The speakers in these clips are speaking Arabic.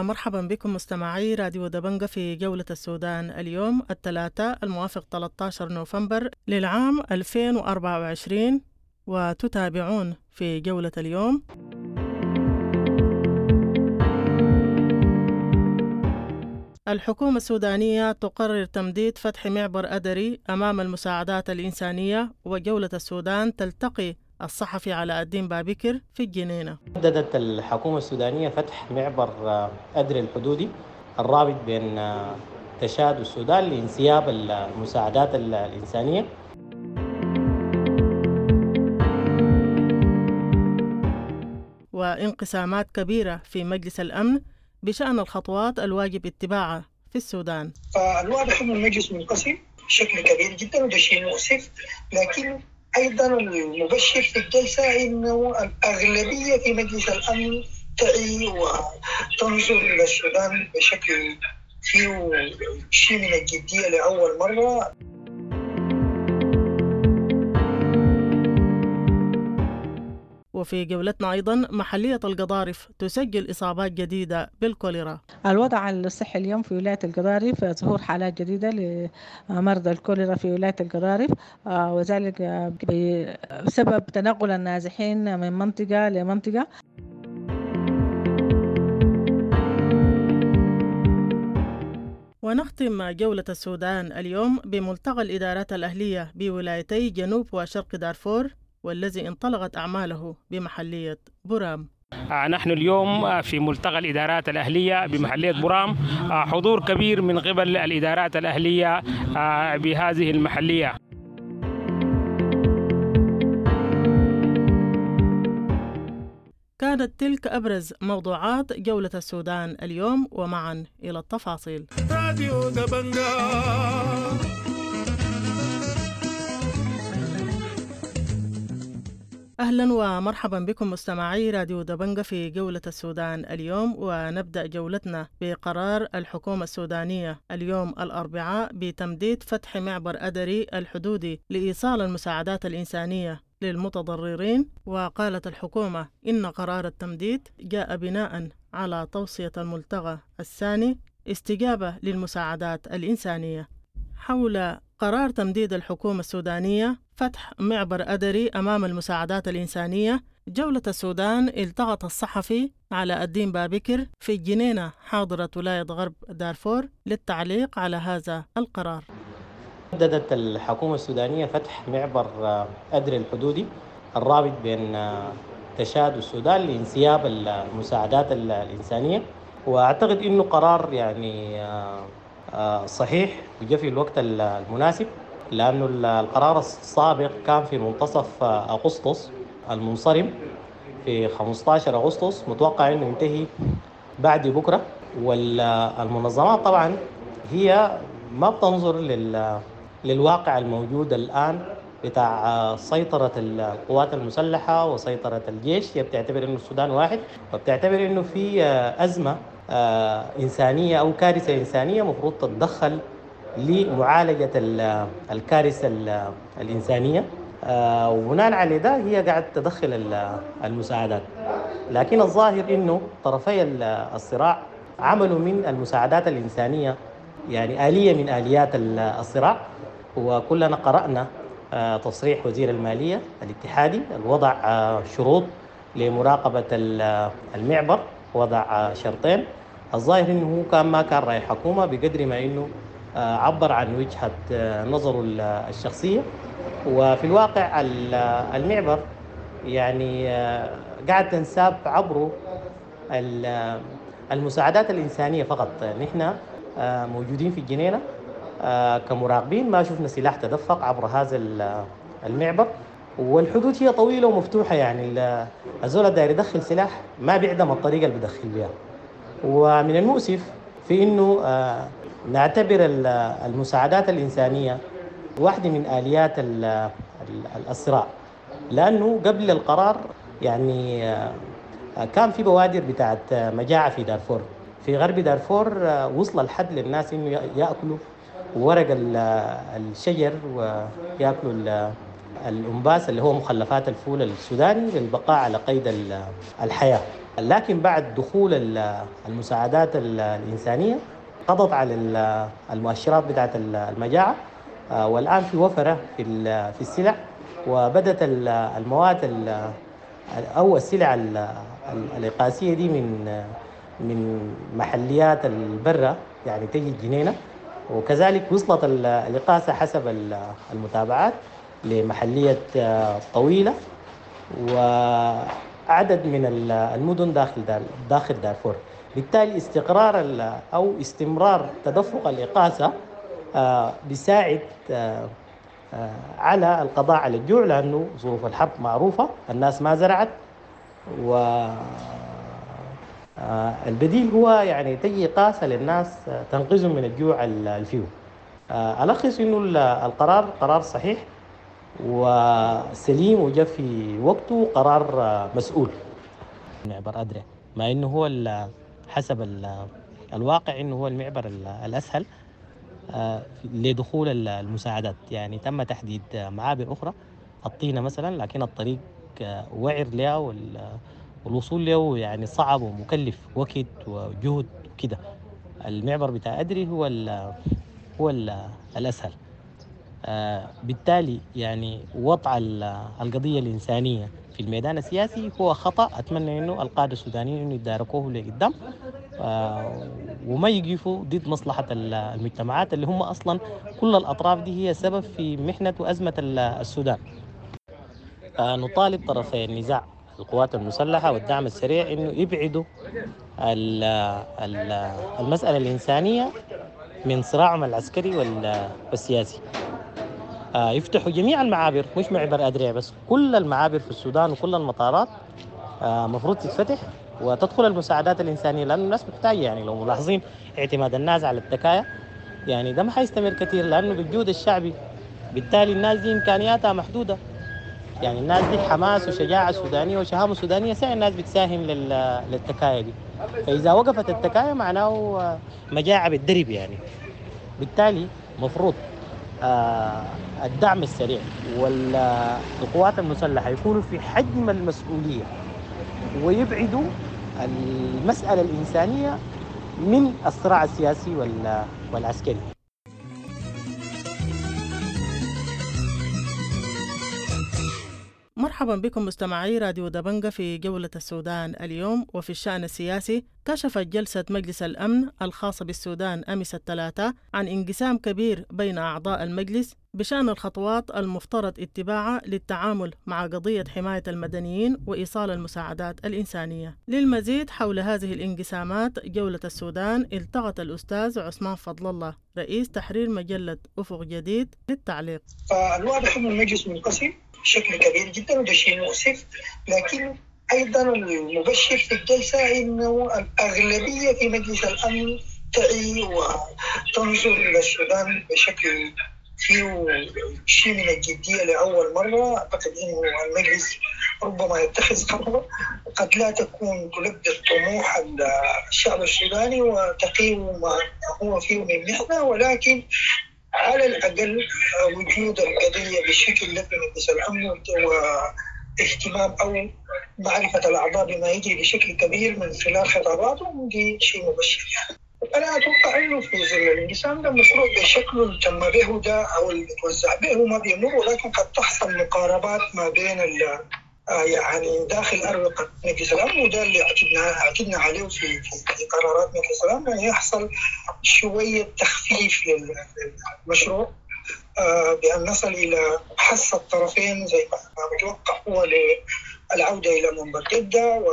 ومرحبا بكم مستمعي راديو دبنجة في جولة السودان اليوم الثلاثاء الموافق 13 نوفمبر للعام 2024، وتتابعون في جولة اليوم. الحكومة السودانية تقرر تمديد فتح معبر أدري أمام المساعدات الإنسانية، وجولة السودان تلتقي الصحفي علاء الدين بابكر في الجنينة. بدأت الحكومة السودانية فتح معبر أدري الحدودي الرابط بين تشاد والسودان لانسياب المساعدات الإنسانية. وانقسامات كبيرة في مجلس الأمن بشأن الخطوات الواجب اتباعها في السودان. فالواضح أن المجلس منقسم بشكل كبير جدا، وده شيء مؤسف، لكن أيضا المبشر في الجلسة أنه الأغلبية في مجلس الأمن تعي وتنظر إلى السودان بشكل فيه شيء من الجدية لأول مرة. وفي جولتنا أيضا محلية القضارف تسجل إصابات جديدة بالكوليرا. الوضع الصحي اليوم في ولاية القضارف ظهور حالات جديدة لمرضى الكوليرا في ولاية القضارف، وذلك بسبب تنقل النازحين من منطقة لمنطقة. ونختم جولة السودان اليوم بملتقى الإدارات الأهلية بولايتي جنوب وشرق دارفور، والذي انطلقت أعماله بمحلية برام. نحن اليوم في ملتقى الإدارات الأهلية بمحلية برام، حضور كبير من قبل الإدارات الأهلية بهذه المحلية. كانت تلك أبرز موضوعات جولة السودان اليوم، ومعا إلى التفاصيل. راديو دبنجة. أهلا ومرحبا بكم مستمعي راديو دبنجة في جولة السودان اليوم، ونبدأ جولتنا بقرار الحكومة السودانية اليوم الأربعاء بتمديد فتح معبر أدري الحدودي لإيصال المساعدات الإنسانية للمتضررين. وقالت الحكومة إن قرار التمديد جاء بناء على توصية الملتقى الثاني استجابة للمساعدات الإنسانية. حول قرار تمديد الحكومة السودانية فتح معبر أدري أمام المساعدات الإنسانية، جولة السودان التقط الصحفي علاء الدين بابكر في الجنينة حاضرة ولاية غرب دارفور للتعليق على هذا القرار. بدأت الحكومة السودانية فتح معبر أدري الحدودي الرابط بين تشاد والسودان لانسياب المساعدات الإنسانية، وأعتقد إنه قرار يعني صحيح وجاء في الوقت المناسب، لأنه القرار السابق كان في منتصف أغسطس المنصرم في 15 أغسطس، متوقع إنه ينتهي بعد بكرة. والمنظمات طبعا هي ما بتنظر للواقع الموجود الآن بتاع سيطرة القوات المسلحة وسيطرة الجيش. هي بتعتبر إنه السودان واحد، وبتعتبر إنه في أزمة إنسانية أو كارثة إنسانية مفروض تتدخل لمعالجة الكارثة الإنسانية، وبناء على ده هي قاعدة تدخل المساعدات. لكن الظاهر إنه طرفي الصراع عملوا من المساعدات الإنسانية يعني آلية من آليات الصراع. وكلنا قرأنا تصريح وزير المالية الاتحادي الوضع شروط لمراقبة المعبر، وضع شرطين. الظاهر إنه كان ما كان رأي حكومة بقدر ما إنه عبر عن وجهة نظره الشخصية. وفي الواقع المعبر يعني قاعد تنساب عبره المساعدات الإنسانية فقط. نحن موجودين في الجنينة كمراقبين، ما شفنا سلاح تدفق عبر هذا المعبر، والحدود هي طويلة ومفتوحة، يعني الزول داير يدخل سلاح ما بيعدم الطريقة اللي بدخل بها. ومن المؤسف في إنه نعتبر المساعدات الإنسانية واحدة من آليات الصراع، لأنه قبل القرار يعني كان في بوادر بتاعت مجاعة في دارفور، في غرب دارفور وصل الحد للناس إنه يأكلوا ورق الشجر ويأكلوا الأنباس اللي هو مخلفات الفول السوداني للبقاء على قيد الحياة. لكن بعد دخول المساعدات الإنسانية قضت على المؤشرات بتاعت المجاعة، والآن في وفرة في السلع، وبدت المواد أو السلع الإقاسية دي من محليات البرة يعني تجي الجنينة، وكذلك وصلت الإقاسة حسب المتابعات لمحلية طويلة وعدد من المدن داخل دارفور. بالتالي استقرار أو استمرار تدفق الإقاسة بيساعد على القضاء على الجوع، لأنه ظروف الحرب معروفة، الناس ما زرعت، والبديل هو يعني تجي إقاسة للناس تنقذهم من الجوع الفيو. ألخص إنه القرار قرار صحيح وسليم وجاء في وقته، قرار مسؤول. معبر أدري مع إنه هو حسب الواقع إنه هو المعبر الأسهل لدخول المساعدات، يعني تم تحديد معابر أخرى الطينة مثلا، لكن الطريق وعر له والوصول له يعني صعب ومكلف وقت وجهد وكده. المعبر بتاع أدري هو الأسهل. بالتالي يعني وضع القضية الإنسانية في الميدان السياسي هو خطأ. أتمنى إنه القادة السودانيين إنه يداركوه لقدام وما يقفوا ضد مصلحة المجتمعات اللي هم أصلا كل الأطراف دي هي سبب في محنة وأزمة السودان. نطالب طرفي النزاع القوات المسلحة والدعم السريع إنه يبعدوا المسألة الإنسانية من صراعهم العسكري والسياسي. يفتحوا جميع المعابر، مش معبر أدريع بس، كل المعابر في السودان وكل المطارات مفروض تتفتح وتدخل المساعدات الإنسانية، لأن الناس محتاجة. يعني لو ملاحظين اعتماد الناس على التكايا يعني ده ما حيستمر كثير، لأنه بالجهد الشعبي. بالتالي الناس دي إمكانياتها محدودة، يعني الناس دي حماس وشجاعة سودانية وشهامة سودانية، ساعة الناس بتساهم للتكايا دي. فإذا وقفت التكايا معناه مجاعة بالدرب يعني. بالتالي مفروض الدعم السريع والقوات المسلحة يكونوا في حجم المسؤولية ويبعدوا المسألة الإنسانية من الصراع السياسي والعسكري. مرحبا بكم مستمعي راديو دبنجة في جولة السودان اليوم. وفي الشأن السياسي، كشفت جلسة مجلس الأمن الخاصة بالسودان أمس الثلاثاء عن انقسام كبير بين أعضاء المجلس بشأن الخطوات المفترض اتباعها للتعامل مع قضية حماية المدنيين وإيصال المساعدات الإنسانية. للمزيد حول هذه الانقسامات جولة السودان التقط الأستاذ عثمان فضل الله رئيس تحرير مجلة أفق جديد للتعليق. الواضح أن المجلس منقسم بشكل كبير جدا وده شيء مؤسف، لكن أيضا المبشر في الجلسة أنه الأغلبية في مجلس الأمن تعي وتنظر إلى السودان بشكل فيه شيء من الجدية لأول مرة. أعتقد أنه المجلس ربما يتخذ خطوة قد لا تكون تلبي طموح الشعب السوداني وتقيم ما هو فيه من محنة، ولكن على الأقل وجود القضية بالشكل الذي مجلس الأمن واهتمام أو معرفة الأعضاء بما يجري بشكل كبير من خلال خطاباتهم دي شيء مبشر. أنا أتوقع أنه في ظل الانقسام ده المفروض بشكل تم به ده أو اللي توزع به ما بيمر، ولكن قد تحصل مقاربات ما بين يعني داخل أروقة مجلس الأمن، وده اللي اعتدنا عليه في قرارات مجلس الأمن، أن يحصل شوية تخفيف للمشروع بأن نصل إلى حث الطرفين زي ما متوقع هو للعودة إلى منبر جدة،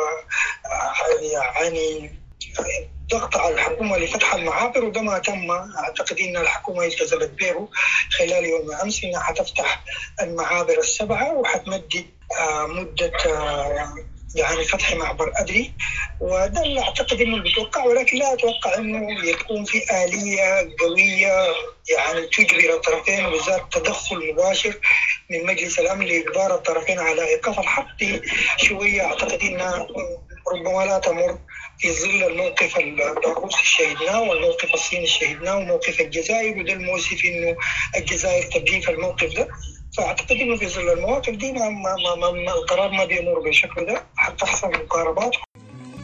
ويعني ضغط على الحكومة لفتح المعابر، وده ما تم. أعتقد أن الحكومة التزمت به خلال يوم أمس أنها حتفتح المعابر 7 وحتمدد مدة يعني فتح معبر أدري، وده اللي أعتقد أنه بيتوقع، ولكن لا أتوقع أنه يكون في آلية قوية يعني تجبر الطرفين وبالذات تدخل مباشر من مجلس الأمن لإجبار الطرفين على إيقاف الحرب. دي شوية أعتقد أنها ربما لا تمر في ظل الموقف الروسي شهدناه والموقف الصيني شهدناه وموقف الجزائر، وده المؤسف إنه الجزائر تبقي في الموقف ده. فأعتقد إنه في ظل المواقف دي القرار ما بيمر بالشكل ده، حتى تحصل مقاربات.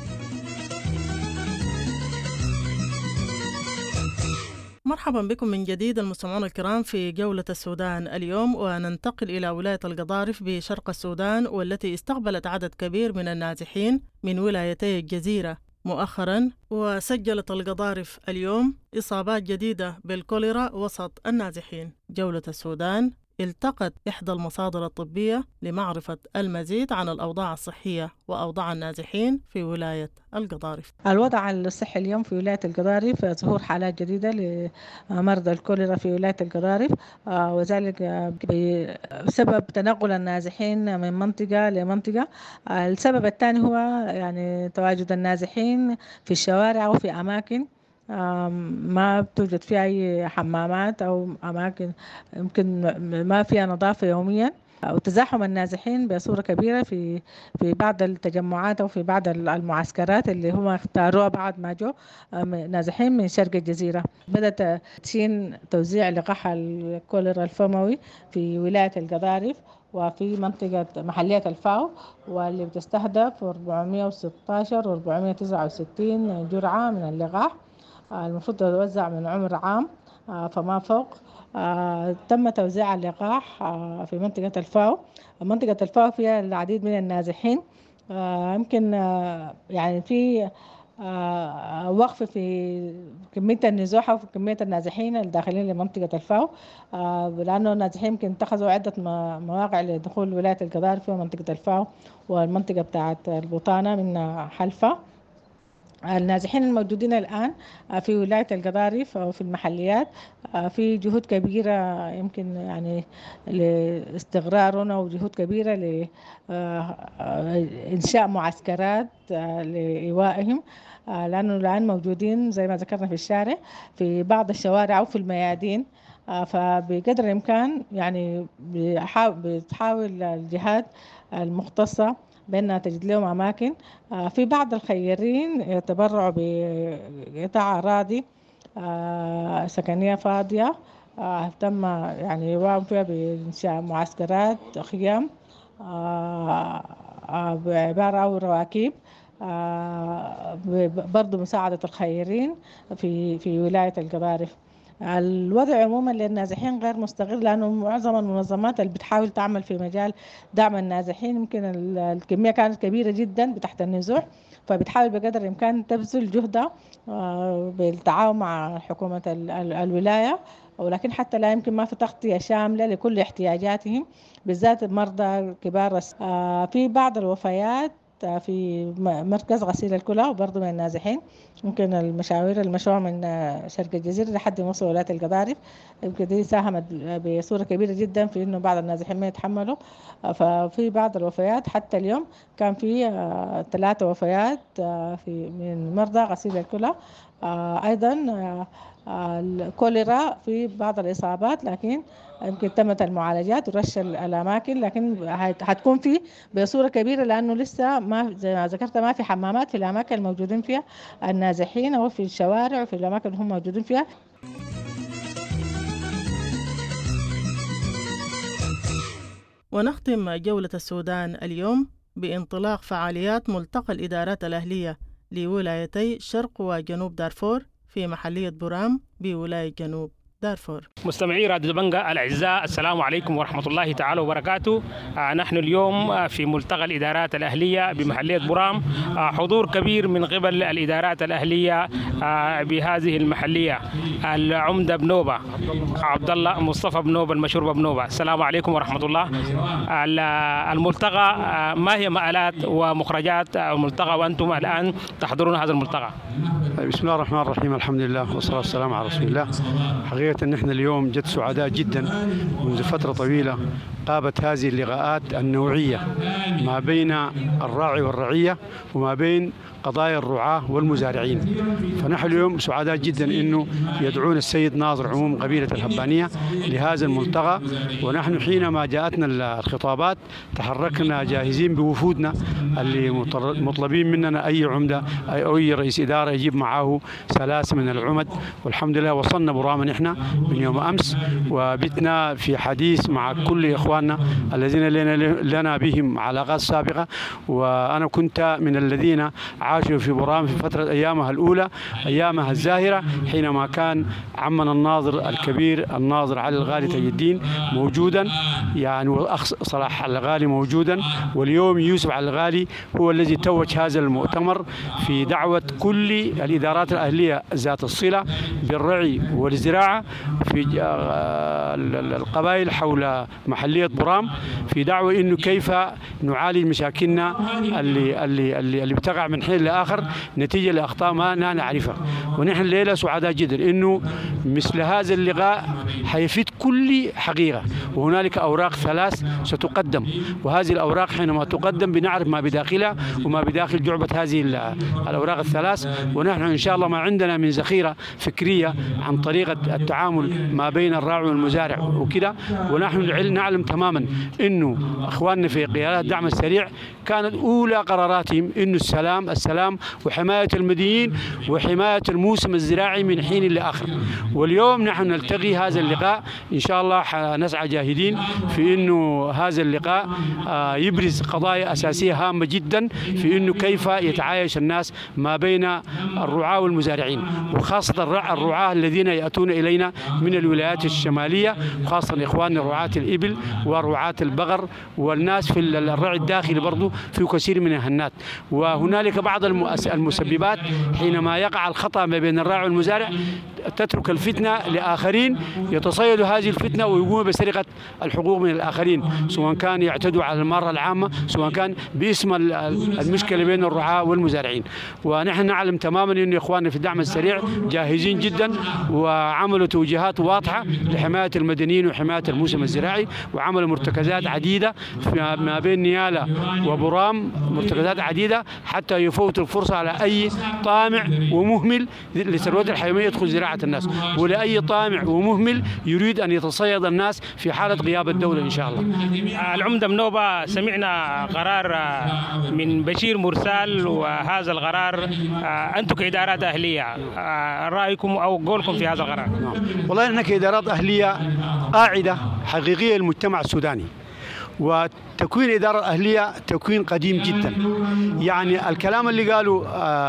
مرحبا بكم من جديد المستمعون الكرام في جولة السودان اليوم، وننتقل إلى ولاية القضارف بشرق السودان، والتي استقبلت عدد كبير من النازحين من ولايتي الجزيرة مؤخرا. وسجلت القضارف اليوم إصابات جديدة بالكوليرا وسط النازحين. جولة السودان التقت إحدى المصادر الطبية لمعرفة المزيد عن الأوضاع الصحية وأوضاع النازحين في ولاية القضارف. الوضع الصحي اليوم في ولاية القضارف ظهور حالات جديدة لمرضى الكوليرا في ولاية القضارف، وذلك بسبب تنقل النازحين من منطقة لمنطقة. السبب الثاني هو يعني تواجد النازحين في الشوارع وفي أماكن ما بتوجد فيها أي حمامات أو أماكن يمكن ما فيها نظافة يوميا، وتزاحم النازحين بصورة كبيرة في بعض التجمعات أو في بعض المعسكرات اللي هم اختاروها بعد ما جو نازحين من شرق الجزيرة. بدأت تشين توزيع لقاح الكوليرا الفموي في ولاية القضارف وفي منطقة محلية الفاو، واللي بتستهدف 416 و 469 جرعة من اللقاح. المفروض توزع من عمر عام فما فوق. تم توزيع اللقاح في منطقة الفاو. منطقة الفاو فيها العديد من النازحين. يمكن يعني في وقف في كمية النزوحة وفي كمية النازحين الداخلين لمنطقة الفاو، لأنه النازحين يمكن اتخذوا عدة مواقع لدخول ولاية القضارف في منطقة الفاو والمنطقة بتاعة البطانة من حلفة. النازحين الموجودين الآن في ولاية القضارف أو في المحليات في جهود كبيرة يمكن يعني لاستقرارنا، وجهود كبيرة لإنشاء معسكرات لإيوائهم، لأنه الآن موجودين زي ما ذكرنا في الشارع في بعض الشوارع أو في الميادين. فبقدر الإمكان يعني بتحاول الجهات المختصة بأنها تجد لهم أماكن. في بعض الخيرين يتبرعوا بقطع أراضي سكنية فاضية تم يعني يوام فيها بإنشاء معسكرات خيام بعبارة أو رواكيب، برضو مساعدة الخيرين في ولاية القضارف. الوضع عموما للنازحين غير مستقر، لأنه معظم المنظمات اللي بتحاول تعمل في مجال دعم النازحين يمكن الكمية كانت كبيرة جدا تحت النزوح، فبتحاول بقدر الإمكان تبذل جهدها بالتعاون مع حكومة الولاية، ولكن حتى لا يمكن ما في تغطية شاملة لكل احتياجاتهم، بالذات مرضى كبار. في بعض الوفيات في مركز غسيل الكلى وبرضه من النازحين. ممكن المشروع من شرق الجزيرة لحد ما وصل ولاية القضارف، يمكن دي ساهمت بصورة كبيرة جدا في إنه بعض النازحين ما يتحملوا. ففي بعض الوفيات حتى اليوم كان في 3 وفيات من مرضى غسيل الكلى. أيضا الكوليرا في بعض الإصابات، لكن يمكن تمت المعالجات ورش الأماكن، لكن هتكون في بصورة كبيرة لأنه لسه ما زي ما ذكرت ما في حمامات في الأماكن الموجودين فيها النازحين أو في الشوارع وفي الأماكن اللي هم موجودين فيها. ونختم جولة السودان اليوم بانطلاق فعاليات ملتقى الإدارات الأهلية لولايتي شرق وجنوب دارفور في محلية برام بولاية جنوب دارفور. مستمعي راديو دبنجة الأعزاء، السلام عليكم ورحمة الله تعالى وبركاته. نحن اليوم في ملتقى الإدارات الأهلية بمحلية برام، حضور كبير من قبل الإدارات الأهلية بهذه المحلية. العمدة بنوبة عبد الله مصطفى بنوبة المشهور بنوبة، السلام عليكم ورحمة الله. الملتقى ما هي مآلات ومخرجات الملتقى وأنتم الآن تحضرون هذا الملتقى؟ بسم الله الرحمن الرحيم، الحمد لله والصلاة والسلام على رسول الله. حقيقة أن احنا اليوم جد سعداء جدا. منذ فترة طويلة قابت هذه اللقاءات النوعية ما بين الراعي والرعية وما بين قضايا الرعاة والمزارعين. فنحن اليوم سعداء جدا أنه يدعون السيد ناظر عموم قبيلة الهبانية لهذا الملتقى، ونحن حينما جاءتنا الخطابات تحركنا جاهزين بوفودنا اللي مطلبين مننا أي عمدة أو أي رئيس إدارة يجيب ومعه سلاسل من العمد. والحمد لله وصلنا برام نحن من يوم أمس، وبتنا في حديث مع كل إخواننا الذين لنا بهم علاقات سابقة. وأنا كنت من الذين عاشوا في برام في فترة أيامها الأولى، أيامها الزاهرة، حينما كان عمنا الناظر الكبير الناظر علي الغالي تاج الدين موجودا، يعني والأخ صلاح الغالي موجودا، واليوم يوسف علي الغالي هو الذي توج هذا المؤتمر في دعوة كل الإدارات الأهلية ذات الصلة بالرعي والزراعة في القبائل حول محلية برام، في دعوة إنه كيف نعالج مشاكلنا اللي بتقع من حين لآخر نتيجة لأخطاء ما نعرفها. ونحن الليلة سعداء جدا إنه مثل هذا اللقاء حيفيد كل حقيقة، وهنالك أوراق 3 ستقدم، وهذه الأوراق حينما تقدم بنعرف ما بداخلها وما بداخل جعبة هذه الأوراق 3. ونحن إن شاء الله ما عندنا من ذخيرة فكرية عن طريقة التعامل ما بين الراعي والمزارع وكذا. ونحن نعلم تماما إنه أخواننا في قيادات الدعم السريع كانت أولى قراراتهم إنه السلام وحماية المدنيين وحماية الموسم الزراعي من حين لآخر. واليوم نحن نلتقي هذا اللقاء إن شاء الله نسعى جاهدين في إنه هذا اللقاء يبرز قضايا أساسية هامة جدا في إنه كيف يتعايش الناس ما بين الرعاة والمزارعين، وخاصة الرعاة الذين يأتون إلينا من الولايات الشمالية، وخاصة إخواننا رعاة الإبل ورعاة البقر والناس في الرعي الداخلي برضو في كثير من الهنات. وهنالك بعض المسببات حينما يقع الخطأ ما بين الراعي والمزارع تترك الفتنة لآخرين يتصيدوا هذه الفتنة ويقوموا بسرقة الحقوق من الآخرين، سواء كان يعتدوا على المرأة العامة، سواء كان باسم المشكلة بين الرعاة والمزارعين. ونحن نعلم تماما أن إخواننا في الدعم السريع جاهزين جدا وعملوا توجيهات واضحة لحماية المدنيين وحماية الموسم الزراعي، وعملوا مرتكزات عديدة ما بين نيالا وبرام، مرتكزات عديدة حتى يفوتوا الفرصة على أي طامع ومهمل لثروة الحيوانية يدخل زراعة الناس، ولأي طامع ومهمل يريد أن يتصيد الناس في حالة غياب الدولة إن شاء الله. العمدة منوبة سمعنا قرار من بشير مرسال، وهذا القرار أنتم كإدارات أهلية رأيكم أو قولكم في هذا القرار؟ والله إحنا كإدارات أهلية قاعدة حقيقية للمجتمع السوداني، وتكوين إدارة أهلية تكوين قديم جدا. يعني الكلام اللي قاله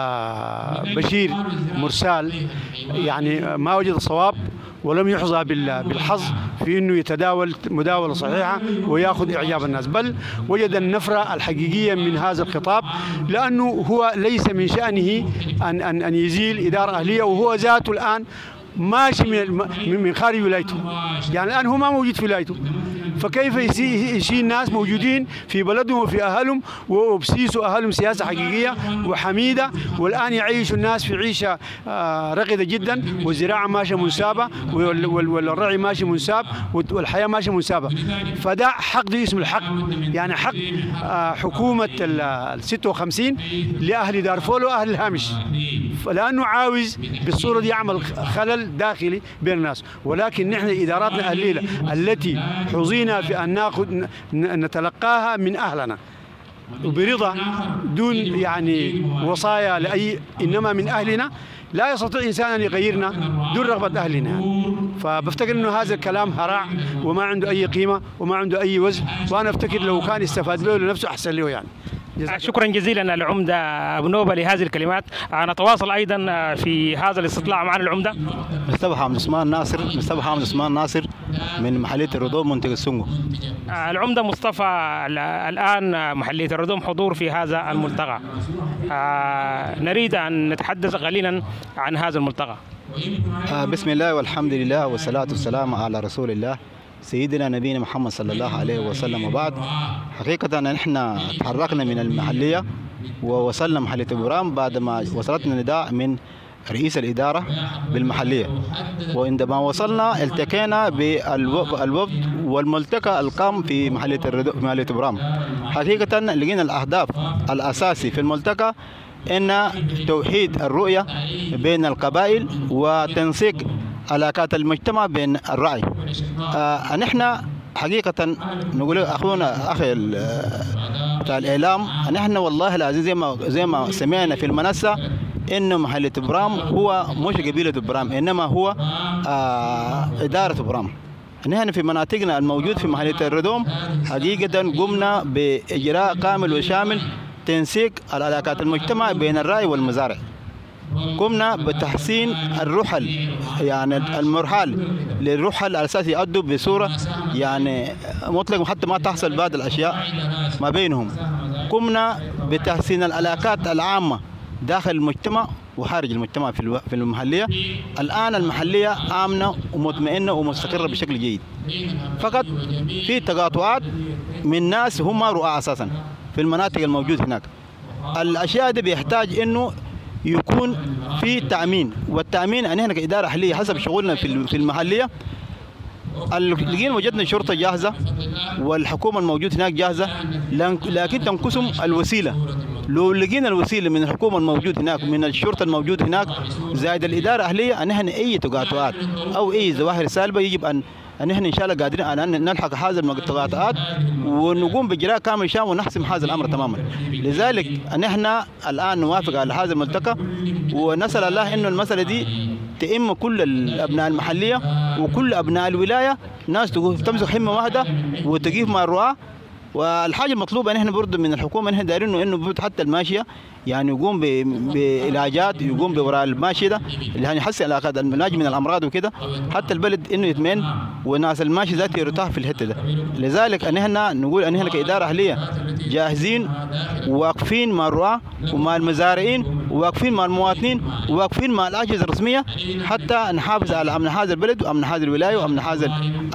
بشير مرسال يعني ما وجد صواب ولم يحظى بالحظ في أنه يتداول مداولة صحيحة ويأخذ إعجاب الناس، بل وجد النفرة الحقيقية من هذا الخطاب، لأنه هو ليس من شأنه أن يزيل إدارة أهلية وهو ذاته الآن ماشي من خارج ولايته. يعني الآن هو ما موجود في ولايته، فكيف يشيل ناس موجودين في بلدهم وفي أهلهم وبسيسوا أهلهم سياسة حقيقية وحميدة، والآن يعيش الناس في عيشة رغدة جدا، والزراعة ماشية منسابة والرعي ماشي منساب والحياة ماشية منسابة. فده حق، ده اسم الحق، يعني حق حكومة ال 56 لأهل دارفور وأهل الهامش، لأنه عاوز بالصورة دي يعمل خلل داخلي بين الناس. ولكن نحن إداراتنا الليلة التي حظينا في أن نتلقاها من أهلنا وبرضا دون يعني وصايا لأي، إنما من أهلنا، لا يستطيع إنسان أن يغيرنا دون رغبة أهلنا يعني. فبفتكر أنه هذا الكلام هراء وما عنده أي قيمة وما عنده أي وزن، وأنا أفتكر لو كان استفاد له لنفسه أحسن له يعني. شكرا جزيلا العمدة أبو نوبة لهذه الكلمات. نتواصل أيضا في هذا الاستطلاع معنا العمدة مصطفى حامد عثمان ناصر من محلية الردوم منطقة السنغو. العمدة مصطفى، الآن محلية الردوم حضور في هذا الملتقى، نريد أن نتحدث قليلا عن هذا الملتقى. بسم الله والحمد لله والصلاة والسلام على رسول الله سيدنا نبينا محمد صلى الله عليه وسلم. وبعد، حقيقة نحن تحركنا من المحلية ووصلنا محلية برام بعد ما وصلتنا نداء من رئيس الإدارة بالمحلية، وعندما وصلنا التقينا بالوفد والملتقى القام في محلية برام. حقيقة لقينا الأهداف الأساسي في الملتقى إن توحيد الرؤية بين القبائل وتنسيق علاقات المجتمع بين الرعي. نحن حقيقة نقول أخونا أخي بتاع الإعلام، نحن والله العزيز زي ما سمعنا في المنصة إنه محلية برام هو مش قبيلة برام، إنما هو إدارة برام. نحن في مناطقنا الموجود في محلية الردوم حقيقة قمنا بإجراء كامل وشامل تنسيق العلاقات المجتمع بين الراعي والمزارع. قمنا بتحسين الرحل، يعني المرحال للرحل على أساس يؤدوا بصورة يعني مطلقة حتى ما تحصل بعض الأشياء ما بينهم. قمنا بتحسين العلاقات العامة داخل المجتمع وخارج المجتمع في المحلية. الآن المحلية آمنة ومطمئنة ومستقرة بشكل جيد، فقط في تقاطعات من ناس هم رؤى أساسا في المناطق الموجود هناك. الأشياء دي بيحتاج إنه يكون في تأمين، والتأمين أن احنا كإدارة أهلية حسب شغلنا في المحلية لقينا وجدنا الشرطة جاهزة والحكومة الموجود هناك جاهزة، لكن تنقسم الوسيلة. لو لقينا الوسيلة من الحكومة الموجود هناك من الشرطة الموجود هناك زائد الإدارة الأهلية أن احنا أي تقاطعات أو أي ظواهر سالبة يجب أن احنا ان شاء الله قادرين ان نلحق هذه التقاطعات ونقوم باجراء كامل شامل ونحسم هذا الامر تماما. لذلك ان احنا الان نوافق على هذا الملتقى ونسال الله انه المساله دي تئم كل الابناء المحليه وكل ابناء الولايه ناس تمسك حمه واحده وتقيف مع الرعاه. والحاجه المطلوبه ان احنا برضه من الحكومه ان احنا دايرين انه حتى الماشيه يعني يقوم بعلاجات، يقوم بوراء الماشيه ده اللي هنحسن علاقات العلاج من الامراض وكده، حتى البلد انه يطمئن والناس الماشي ذاتي يرتاح في الحته ده. لذلك ان احنا نقول ان احنا كاداره اهليه جاهزين وواقفين مع الرعاه ومع المزارعين وواقفين مع المواطنين وواقفين مع الاجهزه الرسميه حتى نحافظ على امن هذا البلد وامن هذه الولايه وامن هذا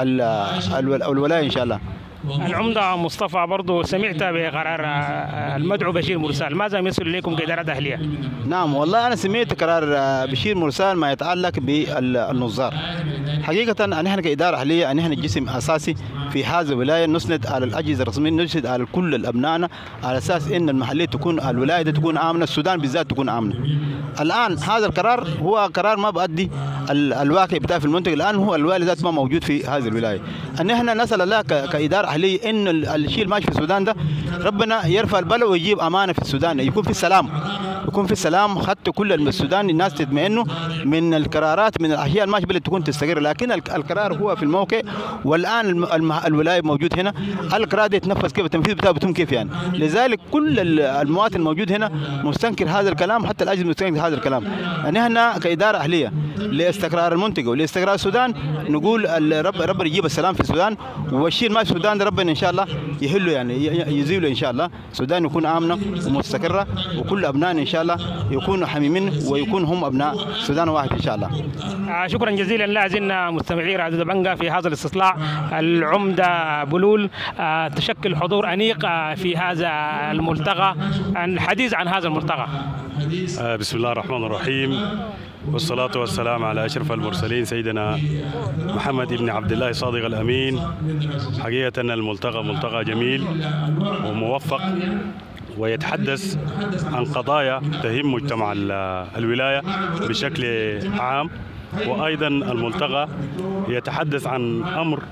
الولايه ان شاء الله. العمدة مصطفى برضو سمعت بقرار المدعو بشير مرسال، ماذا يمثل إليكم كإدارة أهلية؟ نعم والله أنا سمعت قرار بشير مرسال ما يتعلق بالنظار. حقيقة أن احنا كإدارة أهلية أن احنا جسم أساسي في هذه الولاية، نسند على الأجهزة الرسمية، نسند على كل الأبنائنا على أساس أن المحلية تكون الولاية تكون آمنة، السودان بالذات تكون آمنة. الآن هذا القرار هو قرار ما بأدي الواقع بتاع في المنطقة، الآن هو الوالي ذات ما موجود في هذه الولاية. أن احنا نسأل الله كإدارة أهلية إن الشيء الماشي في السودان ده ربنا يرفع البلاء ويجيب أمانة في السودان، يكون في السلام، يكون في السلام حتى كل السودان الناس تطمئنوا من القرارات من الأشياء الماشي بلد تكون تستقر. لكن القرار هو في الموقع والآن الولاية موجود هنا، القرار ده يتنفذ كيف، التنفيذ بتاعه بتم كيف يعني. لذلك كل المواطن الموجود هنا مستنكر هذا الكلام، حتى الأجهزة مستنكر هذا الكلام. يعني احنا كإدارة أهلية لاستقرار المنطقة ولاستقرار السودان نقول ربنا يجيب السلام في السودان، والشيء ما في السودان ده ربنا إن شاء الله يهله يعني يزيله إن شاء الله. السودان يكون آمنة ومستقرة وكل أبنائنا إن شاء الله يكونوا حميمين ويكون هم أبناء السودان واحد إن شاء الله. شكرا جزيلا. لا زلنا مستمعي راديو دبنجة في هذا الاستطلاع. العمدة بلول تشكل حضور أنيق في هذا الملتقى. الحديث عن هذا الملتقى. بسم الله الرحمن الرحيم، والصلاة والسلام على أشرف المرسلين سيدنا محمد بن عبد الله الصادق الأمين. حقيقة الملتقى ملتقى جميل وموفق ويتحدث عن قضايا تهم مجتمع الولاية بشكل عام، وأيضا الملتقى يتحدث عن أمر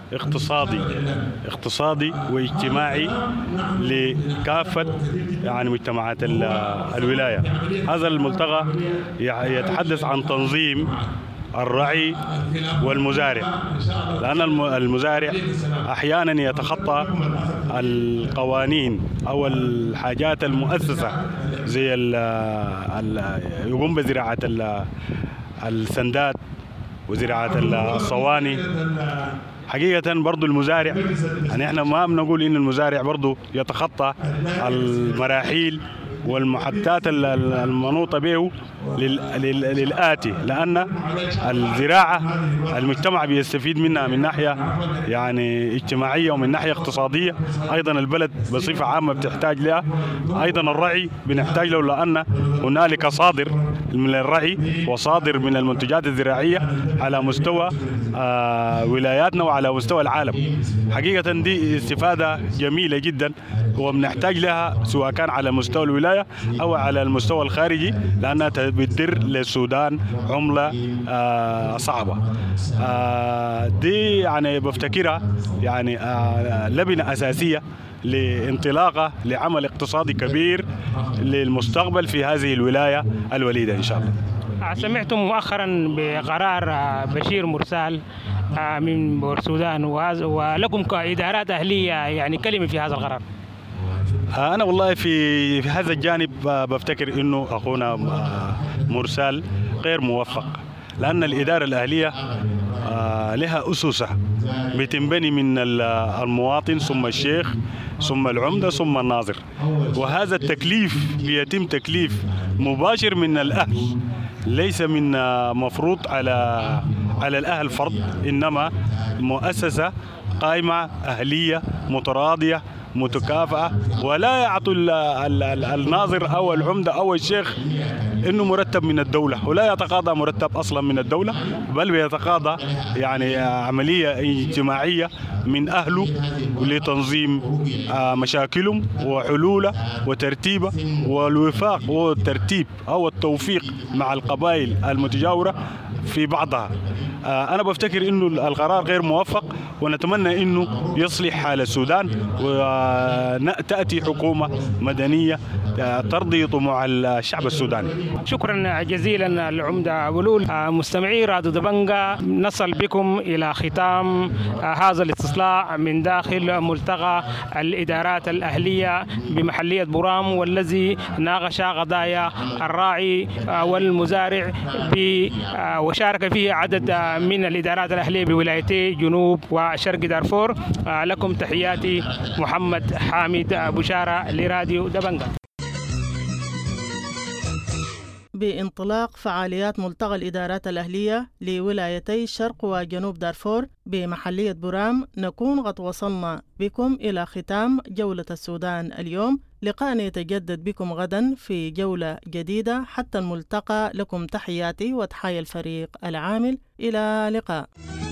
اقتصادي واجتماعي لكافة يعني مجتمعات الولاية. هذا الملتقى يتحدث عن تنظيم الرعي والمزارع، لأن المزارع أحيانا يتخطى القوانين أو الحاجات المؤسسة زي يقوم بزراعة السندات وزراعة الصواني. حقيقة برضو المزارع يعني احنا ما بنقول ان المزارع برضو يتخطى المراحيل والمحطات المنوطة به للآتي، لأن الزراعة المجتمع بيستفيد منها من ناحية يعني اجتماعية ومن ناحية اقتصادية. أيضا البلد بصفة عامة بتحتاج لها. أيضا الرعي بنحتاج له، لأن هنالك صادر من الرعي وصادر من المنتجات الزراعية على مستوى ولاياتنا وعلى مستوى العالم. حقيقة دي استفادة جميلة جدا وبنحتاج لها سواء كان على مستوى الولاية أو على المستوى الخارجي، لأنها بتدر للسودان عملة صعبة. دي يعني بفتكرها يعني لبنة أساسية لانطلاقة لعمل اقتصادي كبير للمستقبل في هذه الولاية الوليدة إن شاء الله. سمعتم مؤخرا بقرار بشير مرسال من بورسودان، ولكم كإدارات أهلية يعني كلمة في هذا القرار. أنا والله في هذا الجانب بفتكر إنه أخونا مرسال غير موفق، لأن الإدارة الأهلية لها أسسها بتنبني من المواطن ثم الشيخ ثم العمدة ثم الناظر، وهذا التكليف بيتم تكليف مباشر من الأهل، ليس من مفروض على الأهل فرض، إنما مؤسسة قائمة أهلية متراضية متكافئة، ولا يعطوا الناظر أو العمدة أو الشيخ إنه مرتب من الدولة، ولا يتقاضى مرتب أصلا من الدولة، بل بيتقاضى يعني عملية اجتماعية من أهله لتنظيم مشاكلهم وحلولها وترتيبها والوفاق والترتيب أو التوفيق مع القبائل المتجاورة في بعضها. أنا بفتكر إنه القرار غير موفق، ونتمنى إنه يصلح حال السودان وتأتي حكومة مدنية ترضي طموح الشعب السوداني. شكرا جزيلا العمدة بلول. مستمعي راديو دبنجة، نصل بكم إلى ختام هذا الاستطلاع من داخل ملتقى الإدارات الأهلية بمحلية برام، والذي ناقش قضايا الراعي والمزارع وشارك فيه عدد من الإدارات الأهلية بولايتي جنوب وشرق دارفور. لكم تحياتي محمد حامد بشارة لراديو دبنجة. بانطلاق فعاليات ملتقى الإدارات الأهلية لولايتي شرق وجنوب دارفور بمحلية برام، نكون قد وصلنا بكم إلى ختام جولة السودان اليوم. لقاءنا يتجدد بكم غدا في جولة جديدة. حتى الملتقى، لكم تحياتي وتحية الفريق العامل. إلى اللقاء.